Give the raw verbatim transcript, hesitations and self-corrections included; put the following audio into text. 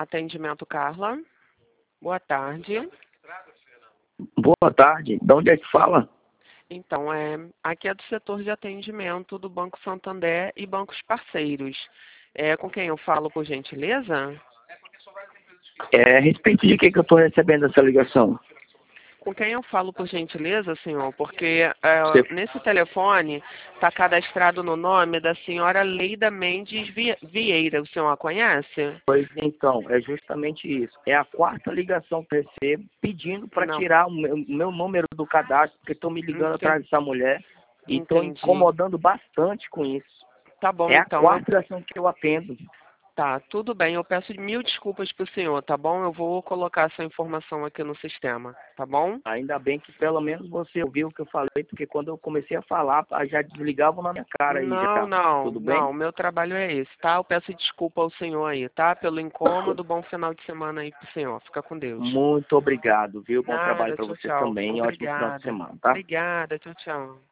Atendimento Carla. Boa tarde. Boa tarde. De onde é que fala? Então, é, aqui é do setor de atendimento do Banco Santander e bancos parceiros. É, com quem eu falo, por gentileza? É, a respeito de que, que eu estou recebendo essa ligação? Com quem eu falo, por gentileza, senhor? Porque é, Você... nesse telefone está cadastrado no nome da senhora Leida Mendes Vi- Vieira. O senhor a conhece? Pois então, é justamente isso. É a quarta ligação que eu recebo pedindo para Não. tirar o meu, meu número do cadastro, porque estão me ligando Enten- atrás dessa mulher e estão Entendi. incomodando bastante com isso. Tá bom, É a então. Eu quarta ligação que eu atendo. Tá, tudo bem. Eu peço mil desculpas pro senhor, tá bom? Eu vou colocar essa informação aqui no sistema, tá bom? Ainda bem que pelo menos você ouviu o que eu falei, porque quando eu comecei a falar, já desligavam na minha cara aí Não, já. não, Tudo bem? não. Meu trabalho é esse, tá? Eu peço desculpa ao senhor aí, tá? Pelo incômodo. Bom final de semana aí pro senhor. Fica com Deus. Muito obrigado, viu? Bom trabalho Nada, para tchau, você tchau. também e ótimo final de Obrigada. semana, tá? Obrigada, tchau, tchau.